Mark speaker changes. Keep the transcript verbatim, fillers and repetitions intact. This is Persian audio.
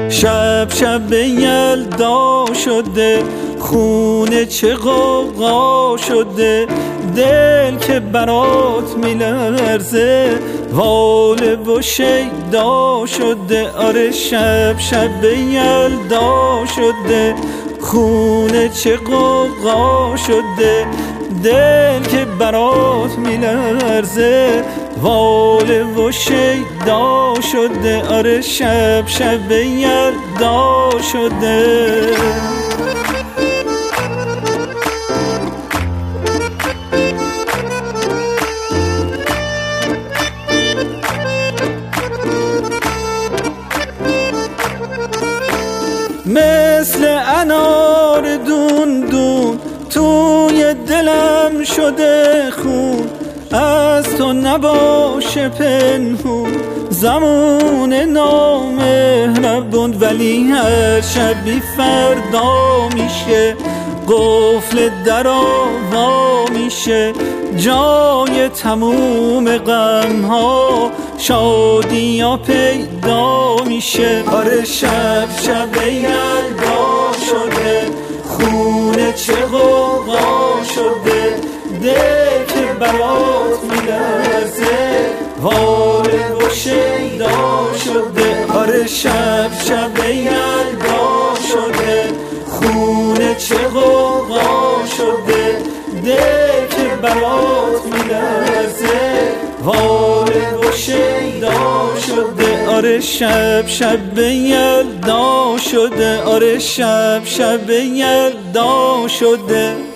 Speaker 1: شب شب یلدا شده، خونه چه غوغا شده، دل که برات میلرزه واله و شیدا شده. آره شب شب یلدا شده، خونه چه غوغا شده، دل که برات میلرزه واله و شیدا شده. آره شب شب یلدا شده. مثل انار دون دون توی دلم شده خون، از تو نباشه پنهون زمان نامهربون. ولی هر شبی فردا میشه، قفل درا وا میشه، جای تموم غم ها شادی ها پیدا میشه. آره شب شب یلدا شده، خونه چه غوغا شده، دل که برات میلرزه واله و شیدا شده. آره شب شب یلدا شده، خونه چه غوغا شده، دل که برات میلرزه واله و شیدا شده. آره شب شب یلدا شده، آره شب شب یلدا شده.